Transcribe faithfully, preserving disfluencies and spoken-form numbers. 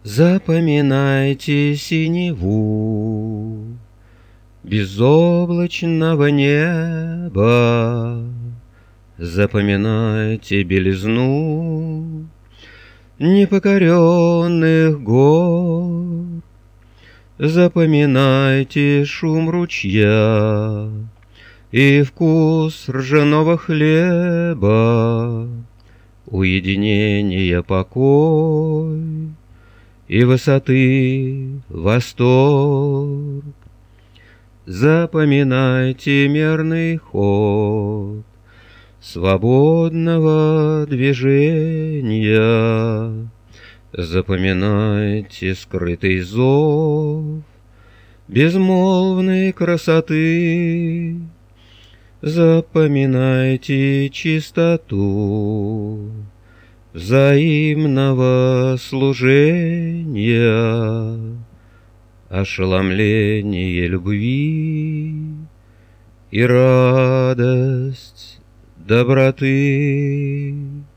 Запоминайте синеву безоблачного неба, запоминайте белизну непокоренных гор, запоминайте шум ручья и вкус ржаного хлеба, уединение покой и высоты восторг. Запоминайте мерный ход свободного движения, запоминайте скрытый зов безмолвной красоты, запоминайте чистоту взаимного служения, ошеломление любви и радость доброты.